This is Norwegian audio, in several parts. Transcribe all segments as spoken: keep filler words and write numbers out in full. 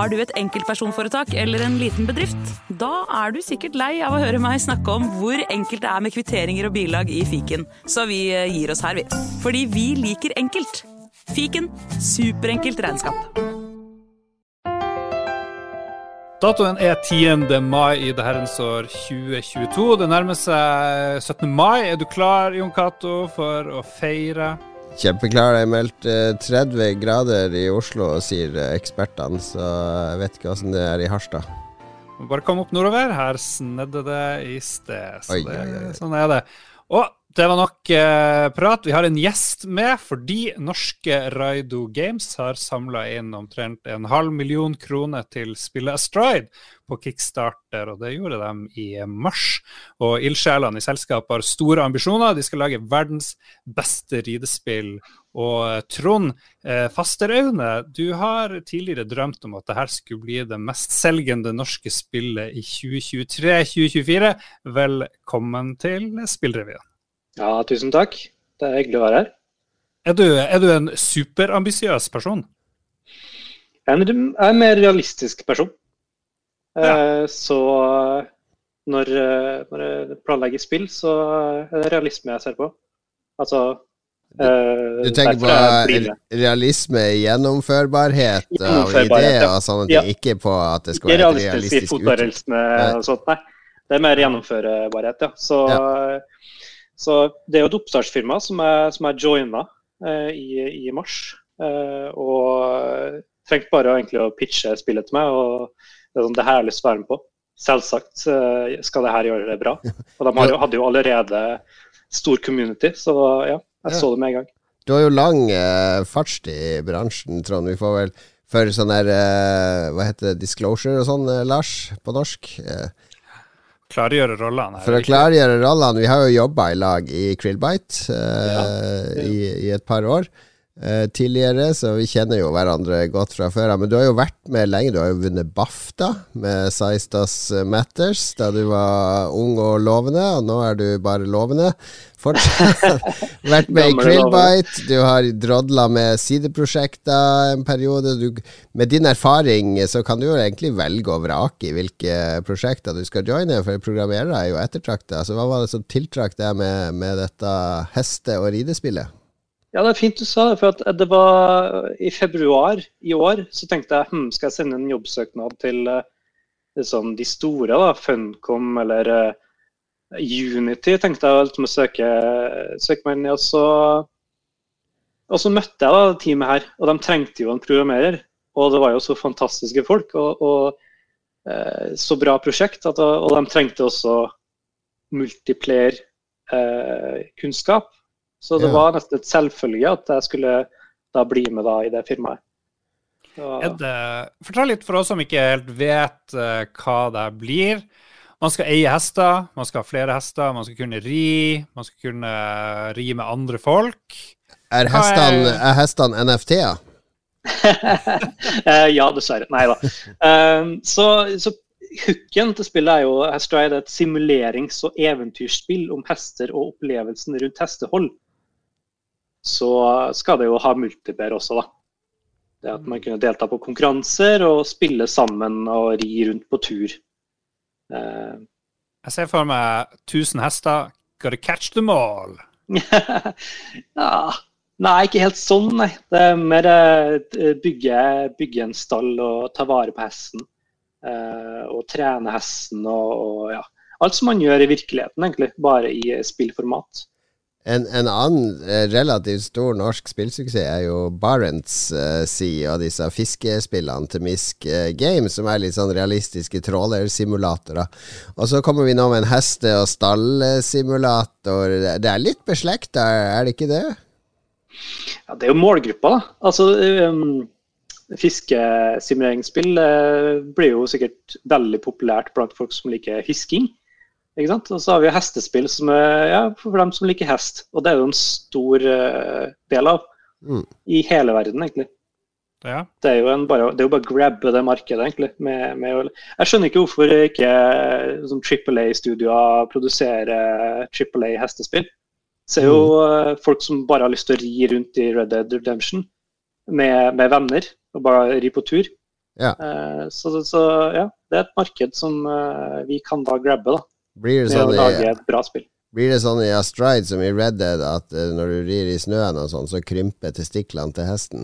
Har du et enkeltpersonforetak eller en liten bedrift? Da er du sikkert lei av å høre meg snakke om hvor enkelt det er med kvitteringer og bilag i fiken. Så vi gir oss her, vi. Fordi vi liker enkelt. Fiken, superenkelt regnskap. Datoen er tiende mai i det herrens år tjue tjueto. Det nærmer seg syttende mai. Er du klar, Jon Cato, for å feire? Kjempeklar. Jeg meldte tretti grader i Oslo, sier ekspertene, så jeg vet ikke hvordan det er i Harstad. Bare kom opp nordover. Her snedde det i sted. Så oi, det, oi, oi. Sånn er det. Og det var nok eh, prat. Vi har en gjest med, fordi norske Raido Games har samlet inn omtrent en halv million kroner til spillet Astride på Kickstarter, og det gjorde de i mars. Og ildsjelene i selskapet har store ambisjoner. De skal lage verdens beste ridespill. Og Trond eh, Fasteraune, du har tidligere drømt om at dette skulle bli det mest selgende norske spillet i tjue tjuetre tjue tjuefire. Velkommen til Spillrevyen. Ja, tusen takk. Det er hyggelig å være her. Er du, er du en superambisiøs person? Jeg er en mer realistisk person. Ja. Eh, så når, når jeg planlegger spill, så er det realisme jeg ser på. Altså... Eh, du tenker på realisme, gjennomførbarhet og ideer og sånne ting, ja. Ikke på at det skal være et realistisk uttrykk. Og sånt, nei. Det er mer gjennomførbarhet, ja. Så... Ja. Så det er jo et oppstartsfirma som jeg, som jeg joina eh, i, i mars, eh, og trengte bare egentlig å pitche spillet til meg, og det er sånn, det her har jeg lyst til å være med på. Selvsagt eh, skal det her gjøre det bra. Og de har jo, hadde jo allerede stor community, så ja, jeg så det med en gang. Du har jo lang eh, fartstid i bransjen, Trond. Vi får vel for sånn her, eh, hva heter det, disclosure og sånn, eh, Lars, på norsk? Eh. Klargjøre rollene. For å klargjøre rollene, vi har jo jobbet i lag i Krillbite eh, ja, ja. I, i et par år eh, tidligere, så vi kjenner jo hverandre godt fra før. Men du har jo vært med lenge, du har jo vunnet BAFTA med Size Does Matters da du var ung og lovende, og nå er du bare lovende. Fortsatt vært med i Krillbite, du har drodlet med sideprosjekter en periode. Du, med din erfaring så kan du jo egentlig velge å vrake i hvilke prosjekter du skal joine, for programmerere er jo ettertraktet. Så hva var det som tiltrakk deg med, med dette heste- og ridespillet? Ja, det er fint du sa det, for at det var i februar i år, så tenkte jeg, hm, skal jeg sende en jobbsøknad til liksom, de store, da, Funcom eller Unity, tenkte jeg å søke, søke meg inn i, og så, og så møtte jeg da teamet her, og de trengte jo en programmerer, og det var jo så fantastiske folk, og, og eh, så bra prosjekt, at, og de trengte også multiplayer eh, kunnskap, så det ja. Var nesten et selvfølge at jeg skulle da bli med da i det firmaet. Og... Det, fortell litt for oss som ikke helt vet uh, hva det blir. Man skal eie hester, man skal ha flere hester, man skal kunne ri, man skal kunne ri med andre folk. Er hestene, er hestene N F T-er? Ja, dessverre. Nei da. Um, så, så hooken til spillet er jo Astride, et simulerings- og eventyrspill om hester og opplevelsen rundt hestehold. Så skal det jo ha multiplayer også da. Det at man kunne delta på konkurranser og spille sammen og ri rundt på tur. Uh, Jeg ser for meg tusen hester, gotta catch them all. Ja, nei, ikke helt sånn, nei. Det er mer bygge, bygge en stall og ta vare på hesten. Uh, og trene hesten og, og ja, alt som man gjør i virkeligheten egentlig, bare i spillformat. En, en annen relativt stor norsk spillsuksess er jo Barents uh, Sea og disse fiskespillene til Misk uh, Games, som er litt sånn realistiske trålersimulatorer. Og så kommer vi nå med en heste- og stallsimulator. Det er litt beslektet, er det ikke det? Ja, det er jo målgruppa da. Altså, um, fiskesimuleringsspill uh, blir jo sikkert veldig populært blant folk som liker fisking. Ikke sant? Og så har vi jo hestespill som er, ja, for dem som liker hest. Og det er jo en stor uh, del av mm. i hele verden, egentlig. Ja. Det er jo en, bare, det er jo bare å grabbe det markedet, egentlig. Med, med, jeg skjønner ikke hvorfor ikke som triple A-studioer produserer triple A-hestespill. Det er jo uh, folk som bare har lyst til å ri rundt i Red Dead Redemption med, med venner, og bare ri på tur. Ja. Uh, så, så ja, det er et marked som uh, vi kan da grabbe, da. Blir det med sånn å lage i, et bra spill. blir det sånn i Astride som i Red Dead at uh, når du rir i snøen og sånn, så krymper testiklene til hesten?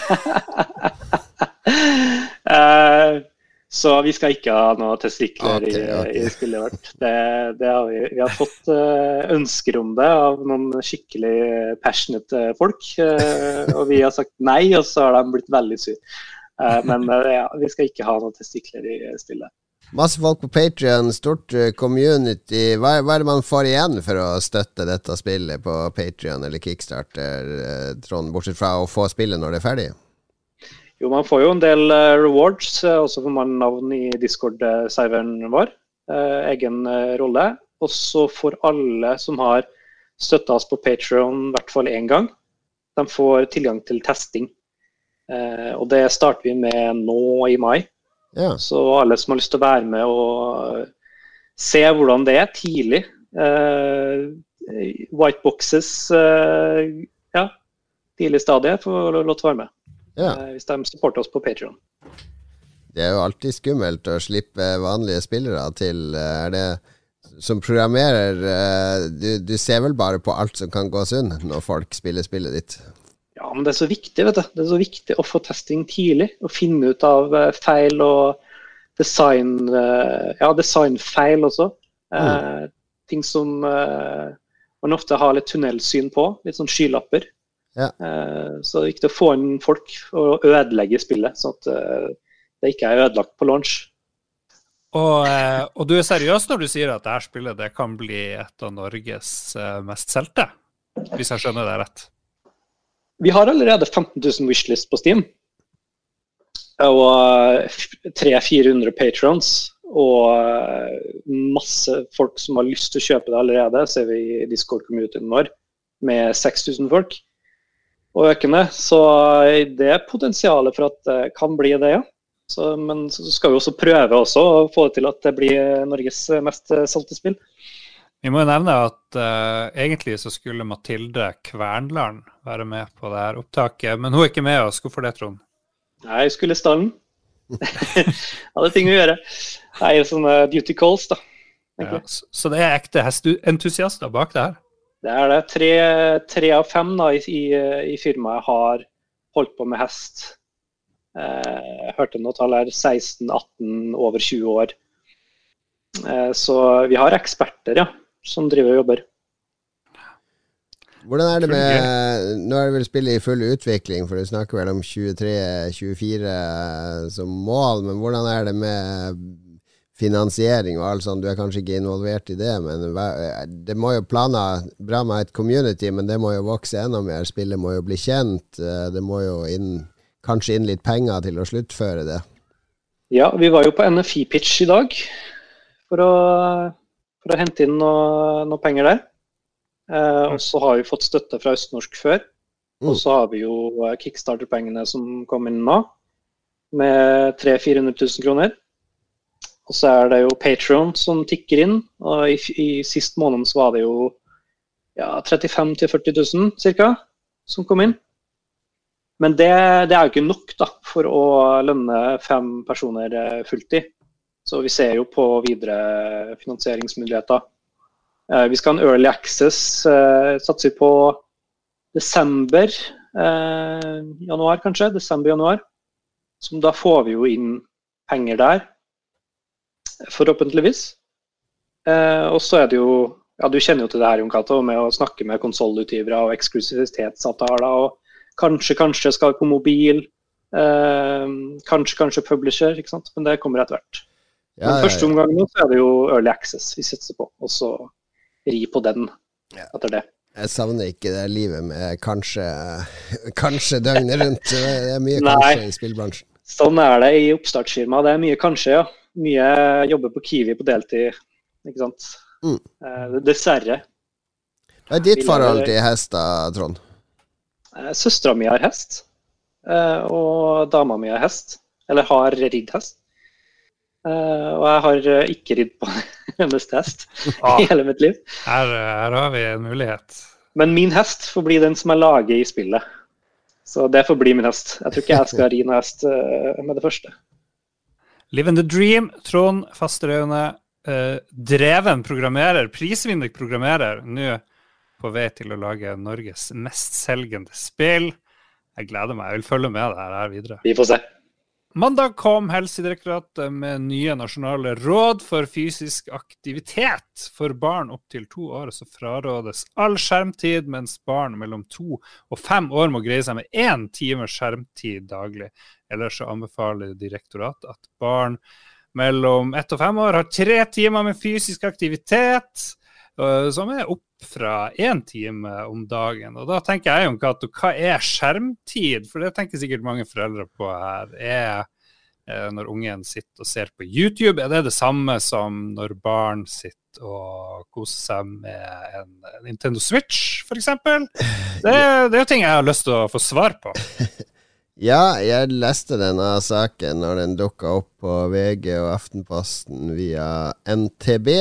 uh, Så vi skal ikke ha noen testikler okay, okay. i, i spillet vårt. Det, det har vi, vi har fått uh, ønsker om det av noen skikkelig passionate folk. Uh, og vi har sagt nei, og så har de blitt veldig sur. Uh, men uh, ja, vi skal ikke ha noen testikler i spillet. Masse folk på Patreon, stort community. Hva, hva er det man får igjen for å støtte dette spillet på Patreon eller Kickstarter, uh, Trond, bortsett fra å få spillet når det er ferdig? Jo, man får jo en del uh, rewards, uh, også får man navn i Discord-serveren vår, uh, egen uh, rolle. Og så for alle som har støttet oss på Patreon i hvert fall en gang, de får tilgang til testing. Uh, og det starter vi med nå i mai. Ja. Så alle som har lyst til å være med og se hvordan det er tidlig. Uh, white boxes, uh, ja, tidlig stadie, får lov til å være med. Ja. Hvis de supporter oss på Patreon. Det er jo alltid skummelt å slippe vanlige spillere til. Er det som programmerer, du, du ser vel bare på alt som kan gå sunn når folk spiller spillet ditt? Ja, men det er så viktig, vet du. Det er så viktig å få testing tidlig, og finne ut av feil og design, ja, designfeil også. Mm. Eh, ting som eh, man ofte har litt tunnelsyn på, litt sånn skylapper. Ja. Uh, så det er viktig å få inn folk og ødelegge spillet, sånn at uh, det ikke er ødelagt på launch. Og, uh, og du er seriøs når du sier at dette spillet det kan bli et av Norges uh, mest solgte, hvis jeg skjønner det rett? Vi har allerede femten tusen wishlist på Steam, og uh, tre til fire hundre patrons, og uh, masse folk som har lyst til å kjøpe det allerede, ser vi i Discord-communityen vår, med seks tusen folk. Og økende, så det er potensialet for at det kan bli det, ja. Så, men så skal vi også prøve også å få det til at det blir Norges mest solgte spill. Vi må jo nevne at uh, egentlig så skulle Mathilde Kvernland være med på det her opptaket, men hun er ikke med oss. Hvorfor det, Trond? Nei, jeg skulle i stallen. Hadde ting å gjøre. Nei, sånne duty calls da. Ja, så, så det er ekte hestentusiaster bak det her? Det er det. Tre, tre av fem da, i, i, i firmaet har holdt på med hest. Eh, jeg hørte noe tall her, seksten, atten, over tjue år. Eh, så vi har eksperter, ja, som driver og jobber. Hvordan er det med, nå er det vel spillet i full utvikling, for du snakker vel om tjuetre tjuefire som mål, men hvordan er det med finansiering og alt sånt? Du er kanskje ikke involvert i det, men det må jo plane bra med et community, men det må jo vokse enda mer. Spillet må jo bli kjent, det må jo inn, kanskje inn litt penger til å sluttføre det. Ja, vi var jo på N F I-pitch i dag for å, for å hente inn noe, noe penger der. Eh, og så har vi fått støtte fra Østnorsk før, mm. og så har vi jo Kickstarter-pengene som kom inn nå, med tre til fire hundre tusen kroner. Og så er det jo Patreon som tikker inn, og i, i sist måned så var det jo ja, trettifem til førti tusen cirka, som kom inn. Men det, det er jo ikke nok da, for å lønne fem personer fulltid. Så vi ser jo på videre finansieringsmuligheter. Eh, vi skal ha en early access, eh, satser på desember, eh, januar kanskje, desember-januar. Så da får vi jo inn penger der. Forhåpentligvis. Eh, og så er det jo, ja, du kjenner jo til det her, Jon Cato, med å snakke med konsolutgivere og eksklusivitetsavtaler, og kanskje, kanskje skal på mobil, eh, kanskje, kanskje publisher, ikke sant? Men det kommer etter hvert. Ja, Men første omgang nå så er det jo early access vi setter på, og så ri på den etter det. Jeg savner ikke det livet med kanskje, kanskje døgnet rundt. Det er mye Nei. kanskje i spillbransjen. Sånn er det i oppstartsfirma, det er mye kanskje, ja. Mye jobber på Kiwi på deltid, ikke sant? Mm. Eh, dessverre. Hva er ditt forhold til hest da, Trond? Eh, søstera mi har hest, eh, og dama mi har hest, eller har ridd hest. Eh, og jeg har ikke ridd på hennes hest ah, i hele mitt liv. Her, her har vi en mulighet. Men min hest får bli den som er laget i spillet. Så det får bli min hest. Jeg tror ikke jeg skal ri noen hest uh, med det første. Living the dream, Trond Fasterøyene, uh, dreven programmerer, prisvinner programmerer, nå på vei til å lage Norges mest selgende spill. Jeg gleder meg, jeg vil følge med det her videre. Vi får se. Mandag kom Helsedirektoratet med nye nasjonale råd for fysisk aktivitet. For barn opp til to år så frarådes all skjermtid, mens barn mellom to og fem år må greie seg med én time skjermtid daglig. Ellers så anbefaler direktoratet at barn mellom ett og fem år har tre timer med fysisk aktivitet, som er opp fra en time om dagen. Og da tenker jeg jo, Kato, hva er skjermtid? For det tenker sikkert mange foreldre på her. Er eh, når ungen sitter og ser på YouTube, er det det samme som når barn sitter og koser seg med en Nintendo Switch, for eksempel? Det, det er jo ting jeg har lyst til å få svar på. Ja, jeg leste denne saken når den dukket opp på V G og Aftenposten via N T B.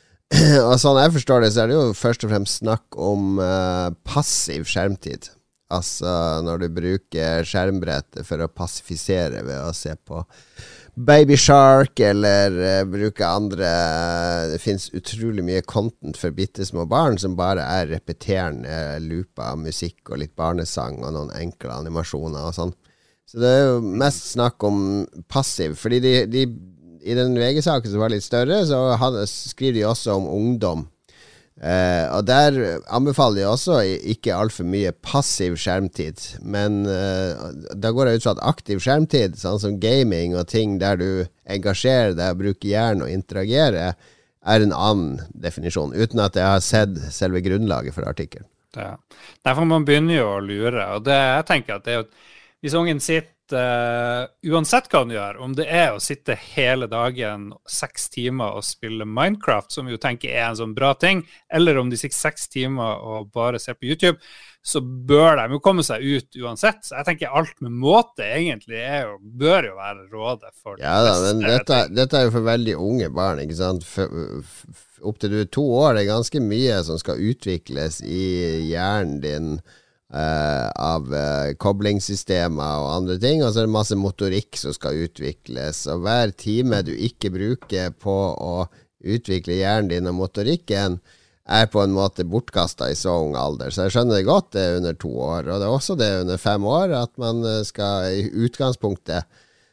Og sånn jeg forstår det, så er det jo først og fremst snakk om uh, passiv skjermtid. Altså når du bruker skjermbrettet for å passifisere ved å se på Baby Shark eller uh, bruke andre. Det finnes utrolig mye content for bittesmå barn som bare er repeterende looper av musikk og litt barnesang og noen enkle animasjoner og sånn. Så det er jo mest snakk om passiv, fordi de, de i den V G-saken som var litt større, så hadde, skriver de også om ungdom. Eh, og der anbefaler de også ikke alt for mye passiv skjermtid. Men eh, da går jeg ut fra at aktiv skjermtid, sånn som gaming og ting der du engasjerer deg, bruker hjernen og interagerer, er en annen definisjon, uten at jeg har sett selve grunnlaget for artikkelen. Ja. Derfor man begynner jo å lure, og det, jeg tenker at det er jo, hvis ungen sitter Uh, uansett hva han gjør, om det er å sitte hele dagen seks timer og spille Minecraft, som vi jo tenker er en sånn bra ting, eller om de sitter seks timer og bare ser på YouTube, så bør de jo komme seg ut uansett. Så jeg tenker alt med måte egentlig er jo, bør jo være rådet for ja, da, men dette, dette er jo for veldig unge barn, ikke sant? For, for, opp til du er to år, det er ganske mye som skal utvikles i hjernen din, Uh, av uh, koblingssystemer og andre ting, og så er det masse motorikk som skal utvikles, og hver time du ikke bruker på å utvikle hjernen din og motorikken er på en måte bortkastet i så ung alder. Så jeg skjønner det godt, det er under to år, og det er også det under fem år, at man skal i utgangspunktet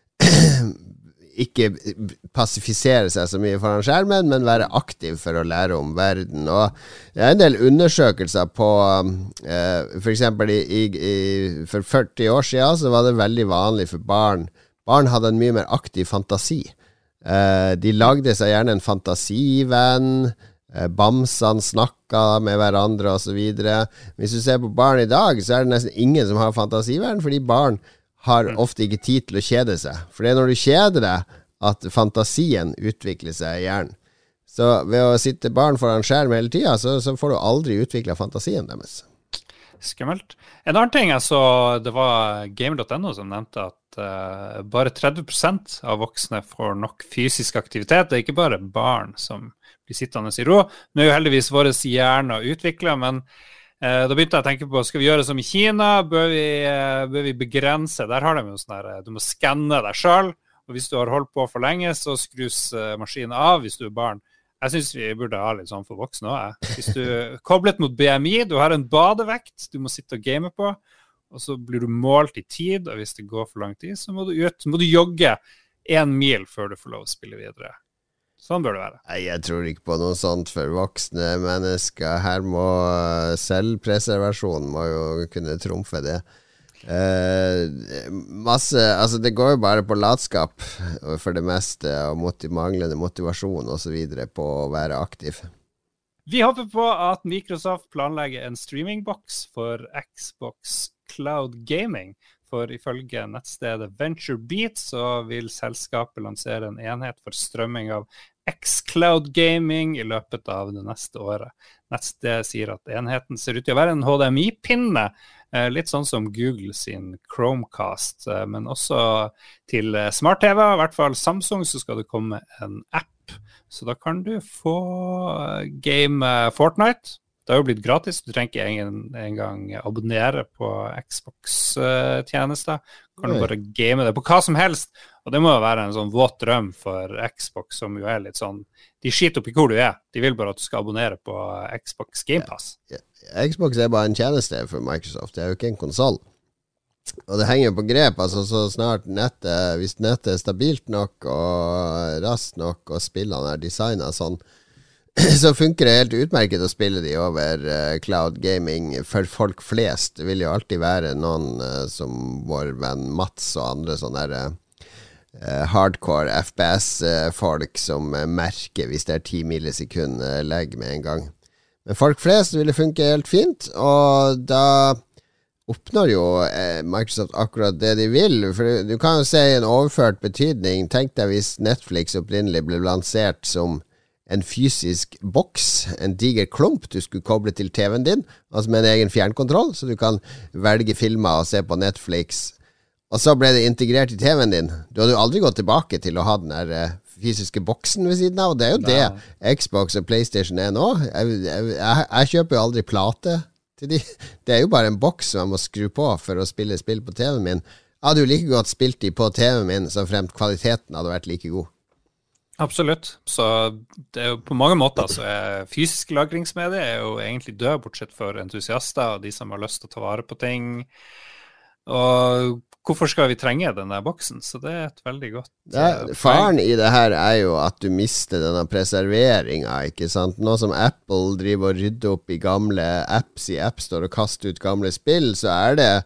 ikke passifisere seg så mye foran skjermen, men være aktiv for å lære om verden. Og det er en del undersøkelser på eh, for eksempel i, i, i, for førti år siden så var det veldig vanlig for barn. Barn hadde en mye mer aktiv fantasi. Eh, de lagde seg gjerne en fantasivenn, eh, bamsene snakket med hverandre og så videre. Hvis du ser på barn i dag, så er det nesten ingen som har fantasivenn, fordi barn har ofte ikke tid til å kjede seg. For det er når du kjeder deg at fantasien utvikler seg i hjernen. Så ved å sitte barn foran skjerm hele tiden, så, så får du aldri utviklet fantasien deres. Skummelt. En annen ting jeg så, det var gamer punktum no som nevnte at uh, bare tretti prosent av voksne får nok fysisk aktivitet. Det er ikke bare barn som blir sittende i ro. Nå er jo heldigvis våre hjerner utviklet, men da begynte jeg å tenke på, skal vi gjøre som i Kina? Bør vi, bør vi begrense? Der har de jo sånn der, du må skanne deg selv, og hvis du har holdt på for lenge, så skrus maskinen av hvis du er barn. Jeg synes vi burde ha litt sånn for voksne også. Hvis du er koblet mot B M I, du har en badevekt du må sitte og game på, og så blir du målt i tid, og hvis det går for lang tid, så må du ut, så må du jogge en mil før du får lov å spille videre. Sånn bør det være. Nei, jeg tror ikke på noe sånt for voksne mennesker. Her må selvpreservasjon må jo kunne trumfe det. Eh, masse, altså det går jo bare på latskap for det meste, og motiv- manglende motivasjon og så videre på å være aktiv. Vi håper på at Microsoft planlegger en streamingboks for Xbox Cloud Gaming. For ifølge nettstedet VentureBeat så vil selskapet lansere en enhet for strømming av xCloud Gaming i løpet av det neste året. Nettstedet sier at enheten ser ut til å være en H D M I-pinne, litt sånn som Google sin Chromecast, men også til smart-T V, i hvert fall Samsung, så skal det komme en app. Så da kan du få game Fortnite. Det har jo blitt gratis, du trenger ikke en, en gang abonnere på Xbox-tjenester. Kan du bare game det på hva som helst, og det må jo være en sånn våt drøm for Xbox, som jo er litt sånn, de skiter opp i hvor du er, de vil bare at du skal abonnere på Xbox Game Pass. Ja, ja. Xbox er bare en tjeneste for Microsoft, det er jo ikke en konsol. Og det henger på grep, altså så snart nettet, hvis nettet er stabilt nok og raskt nok, og spillene er designet sånn, så funker det helt utmerket å spille de over uh, cloud gaming for folk flest. Det vil jo alltid være noen uh, som vår venn Mats og andre sånne der, uh, hardcore F P S-folk uh, som uh, merker hvis det er ti millisekunder uh, legg med en gang. Men folk flest vil det funke helt fint, og da oppnår jo uh, Microsoft akkurat det de vil. For du kan jo se i en overført betydning. Tenk deg hvis Netflix opprinnelig ble lansert som en fysisk boks, en diger klump du skulle koble til T V-en din, altså med en egen fjernkontroll, så du kan velge filmer og se på Netflix. Og så ble det integrert i T V-en din. Du hadde jo aldri gått tilbake til å ha den der uh, fysiske boksen ved siden av, og det er jo Nei. det Xbox og PlayStation er nå. Jeg, jeg, jeg, jeg kjøper jo aldri plate til de. Det er jo bare en boks som jeg må skru på for å spille spill på T V-en min. Jeg hadde jo like godt spilt de på T V-en min, så fremt kvaliteten hadde vært like god. Absolutt, så det er jo på mange måter så er fysisk lagringsmedie er jo egentlig død, bortsett for entusiaster og de som har lyst til å ta vare på ting, og hvorfor skal vi trenge denne boksen? Så det er et veldig godt det, Faren i det her er jo at du mister denne preserveringen, ikke sant? Nå som Apple driver og rydder opp i gamle apps i App Store og kaster ut gamle spill, så er det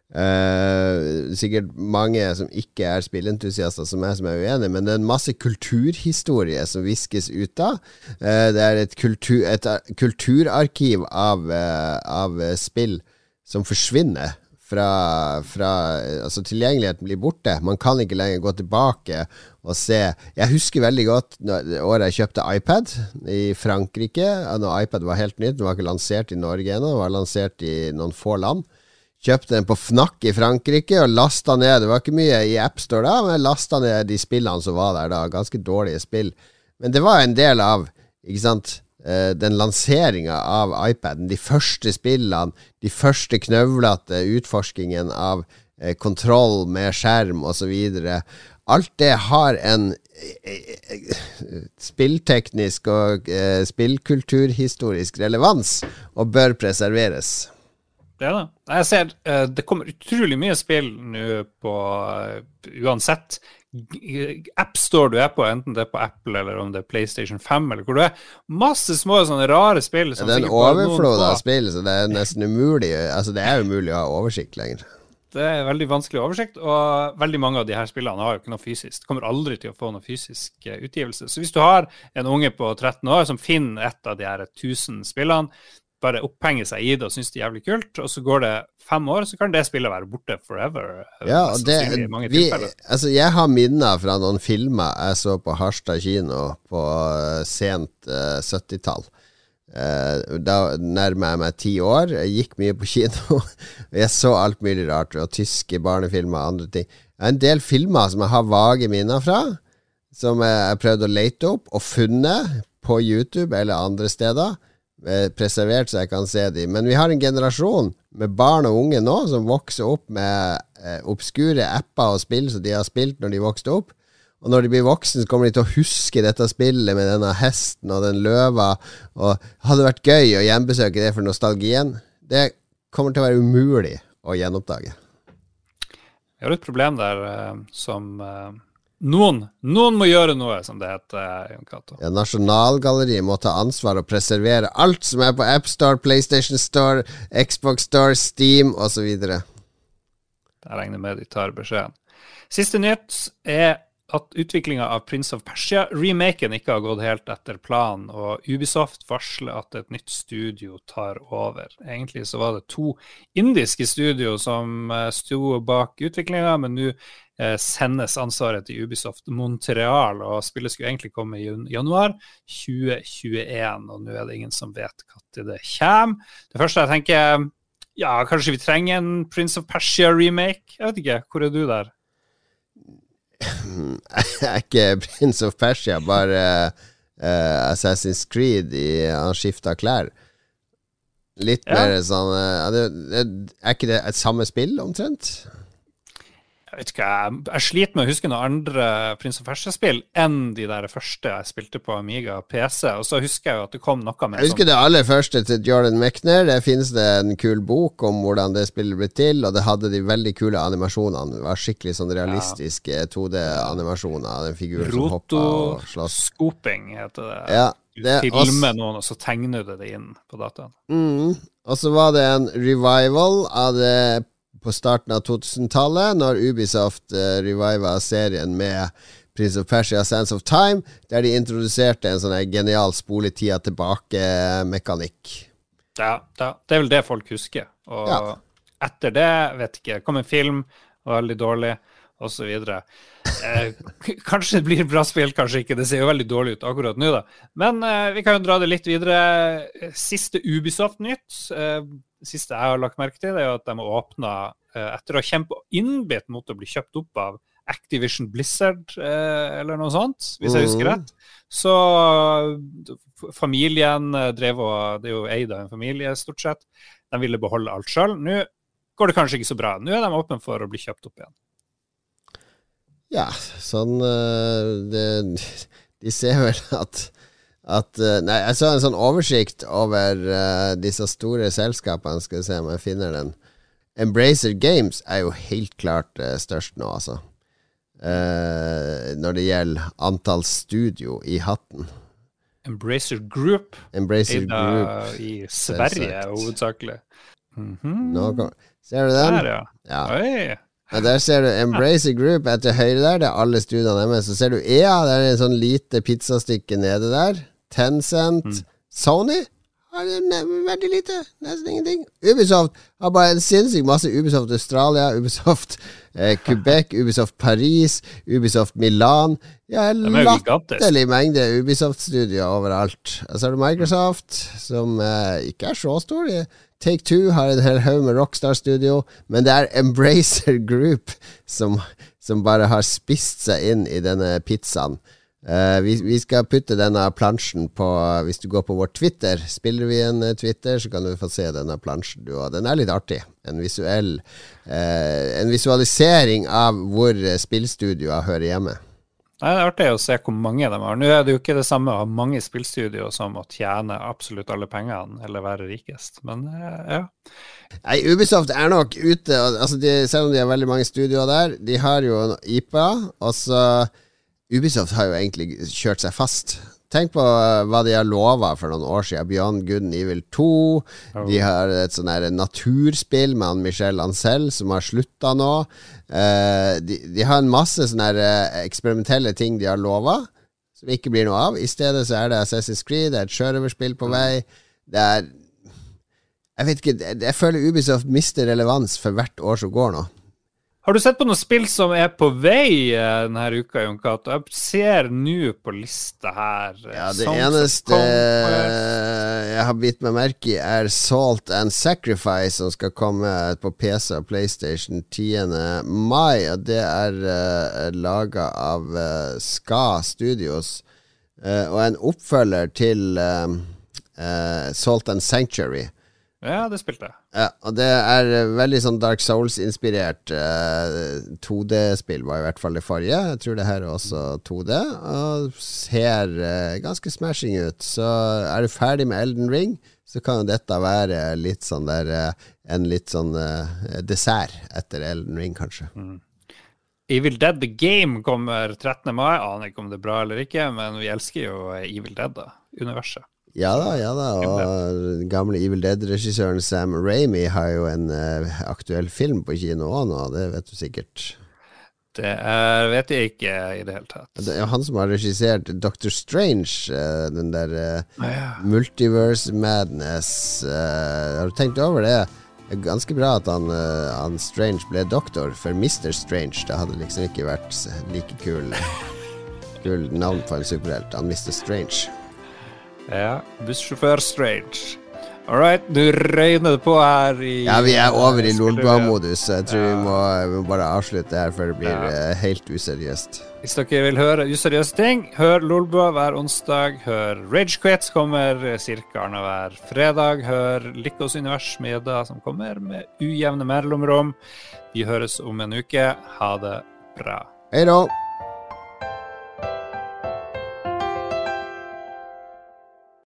Uh, sikkert mange som ikke er spillentusiaster som er, som er uenige, men det er en masse kulturhistorie som viskes ut av. Uh, det er et, kultur, et kulturarkiv av, uh, av spill som forsvinner fra, fra altså tilgjengeligheten blir borte. Man kan ikke lenger gå tilbake og se. Jeg husker veldig godt det året jeg kjøpte iPad i Frankrike, når iPad var helt nytt. Den var ikke lansert i Norge ennå, den var lansert i noen få land. Kjøpte den på Fnac i Frankrike og lastet ned, det var ikke mye i App Store da, men jeg lastet ned de spillene som var der da, ganske dårlige spill. Men det var en del av, ikke sant, den lanseringen av iPaden, de første spillene, de første knøvlete utforskingen av kontroll med skjerm og så videre. Alt det har en spillteknisk og spillkulturhistorisk relevans og bør preserveres. Det er det. Jeg ser, det kommer utrolig mye spill nå på uansett App Store du er på, enten det er på Apple eller om det er PlayStation fem eller hvor du er. Masse små sånne rare spill. Som det er en overflod av spill, så det er nesten umulig. Altså det er umulig å ha oversikt lenger. Det er veldig vanskelig oversikt, og veldig mange av de her spillene har jo ikke noe fysisk. Det kommer aldri til å få noe fysisk utgivelse. Så hvis du har en unge på tretten år som finner et av de her tusen spillene, bare opphenge seg i det og synes det er jævlig kult, og så går det fem år, så kan det spillet være borte forever. Ja, og det, vi, altså jeg har minner fra noen filmer jeg så på Harstad kino på sent uh, syttitall. Uh, da nærmer jeg meg ti år, jeg gikk mye på kino, og jeg så alt mulig rart, og tyske barnefilmer og andre ting. Det er en del filmer som jeg har vage minner fra, som jeg prøvde å lete opp og funnet på YouTube eller andre steder, preservert så jeg kan se dem. Men vi har en generasjon med barn og unge nå som vokser opp med eh, obskure apper og spill som de har spilt når de vokste opp, og når de blir voksne så kommer de til å huske dette spillet med denne hesten og den løva, og hadde vært gøy å gjenbesøke det for nostalgien. Det kommer til å være umulig å gjenoppdage. Jeg har et problem der eh, som eh Noen, noen må gjøre noe, som det heter, Jon Cato. Ja, Nasjonalgalleriet må ta ansvar og preservere alt som er på App Store, PlayStation Store, Xbox Store, Steam og så videre. Jeg regner med de tar beskjeden. Siste nytt er at utviklingen av Prince of Persia-remaken ikke har gått helt etter planen, og Ubisoft varsler at et nytt studio tar over. Egentlig så var det to indiske studio som sto bak utviklingen, men nå sendes ansvaret til Ubisoft Montreal, og spillet skulle egentlig komme i januar tjue tjueen, og nå er det ingen som vet hva til det kommer. Det første jeg tenker, ja, kanskje vi trenger en Prince of Persia-remake? Jeg vet ikke, hvor er du der? Jeg er ikke Prince of Persia, bare uh, Assassin's Creed i han skiftet klær. Litt ja. mer sånn uh, er, det, er ikke det et samme spill omtrent? Jeg vet ikke, jeg, jeg sliter med å huske noen andre Prince of Persia-spill enn de der første jeg spilte på Amiga P C, og så husker jeg jo at det kom noe med Jeg husker sånn. Det aller første til Jordan Mechner, det finnes det en kul bok om hvordan det spillet ble til, og det hadde de veldig kule animasjonene, det var skikkelig sånn realistiske ja. to D-animasjoner, den figuren som hoppet og slåss. Rotoscoping heter det. Ja, det du filmer også... noen, og så tegner du det inn på dataen. Mm, og så var det en revival av det på starten av to-tusentallet, når Ubisoft uh, reviva serien med Prince of Persia Sands of Time, der de introduserte en sånn genial spoletida tilbake-mekanikk. Ja, ja, det er vel det folk husker. Og ja. etter det, vet ikke, kom en film, var veldig dårlig, og så videre. Eh, kanskje det blir et bra spill, kanskje ikke. Det ser jo veldig dårlig ut akkurat nå, da. Men eh, vi kan jo dra det litt videre. Siste Ubisoft-nytt, eh, siste jeg har lagt merke til, det er jo at de har åpnet, eh, etter å ha kjempet innbitt mot å bli kjøpt opp av Activision Blizzard, eh, eller noe sånt, hvis jeg husker rett. Så familien drev og, det er jo eid av en familie stort sett, de ville beholde alt selv. Nå går det kanskje ikke så bra. Nå er de åpne for å bli kjøpt opp igjen. Ja, sånn det, de ser vel at, at Nei, jeg så en sånn oversikt over uh, disse store selskapene. Skal vi se om jeg finner den. Embracer Games er jo helt klart uh, størst nå, altså. Uh, når det gjelder antall studio i hatten. Embracer Group. Embracer Group. I Sverige, hovedsakelig. Mm-hmm. Nå, ser du den? Der, ja. Ja. Oi. Ja, der ser du Embracer Group etter høyre der, det er alle studiene med. Så ser du E A, det er en sånn lite pizzastykke nede der. Tencent, mm. Sony har det veldig lite, nesten ingenting. Ubisoft har bare en sinnssykt masse. Ubisoft Australia, Ubisoft eh, Quebec, Ubisoft Paris, Ubisoft Milan. Ja, latterlig mengde Ubisoft-studier overalt. Og så har du Microsoft, som eh, ikke er så stor. Take-Two har en hel haug med Rockstar Studio, men det er Embracer Group som, som bare har spist seg inn i denne pizzaen. Uh, vi, vi skal putte denne plansjen på, hvis du går på vår Twitter, spiller vi en Twitter, så kan du få se denne plansjen du har. Den er litt artig. En visuell, uh, en visualisering av hvor spillstudioer hører hjemme. Nei, det er artig å se hvor mange de har. Nå er det jo ikke det samme å ha mange spillstudioer som å tjene absolutt alle pengene, eller være rikest, men ja. Nei, Ubisoft er nok ute, altså de, selv om de har veldig mange studioer der, de har jo en I P A, og så Ubisoft har jo egentlig kjørt seg fast. Tenk på hva de har lovet for noen år siden. Beyond Good and Evil to. Oh. De har et sånn her naturspill med han Michel Ancel som har sluttet nå. Uh, de, de har en masse sånne her eksperimentelle ting de har lovet som ikke blir noe av. I stedet så er det Assassin's Creed, det er et sjørøverspill på vei. Det er Jeg vet ikke, jeg, jeg føler Ubisoft mister relevans for hvert år som går nå. Har du sett på noen spill som er på vei denne uka, Jon Cato? Jeg ser nå på lista her. Ja, det eneste jeg har bitt meg merke i er Salt and Sacrifice, som skal komme på P C og PlayStation tiende mai. Og det er uh, laget av uh, Ska Studios, uh, og en oppfølger til uh, uh, Salt and Sanctuary. Ja, det spilte jeg. Ja, og det er veldig sånn Dark Souls-inspirert uh, to D-spill, var i hvert fall det forrige. Jeg tror det her er også to D, og ser uh, ganske smashing ut. Så er du ferdig med Elden Ring, så kan jo dette være litt sånn der, uh, en litt sånn uh, dessert etter Elden Ring, kanskje. Mm. Evil Dead The Game kommer trettende mai. Jeg aner ikke om det er bra eller ikke, men vi elsker jo Evil Dead, da, universet. Ja da, ja da, og gamle Evil Dead-regissøren Sam Raimi har jo en uh, aktuell film på kino nå, det vet du sikkert. Det er, vet jeg ikke i det hele tatt. Det er han som har regissert Doctor Strange, uh, den der uh, ah, ja. Multiverse Madness. Uh, har du tenkt over det? Det er ganske bra at han, uh, han Strange ble doktor, for mister Strange, det hadde liksom ikke vært like kul, kul navn på en superhelt, han mister Strange. Ja, bussjåfør Strange. Alright, du røyner det på her i... Ja, vi er over i Lolbua-modus, så jeg tror ja. vi, må, vi må bare avslutte her før det blir ja. helt useriøst. Hvis dere vil høre useriøse ting, hør Lolbua hver onsdag, hør Ragequits kommer cirka annenhver fredag, hør Likos univers med Jedda som kommer med ujevne mellomrom. Vi høres om en uke. Ha det bra. Hei da!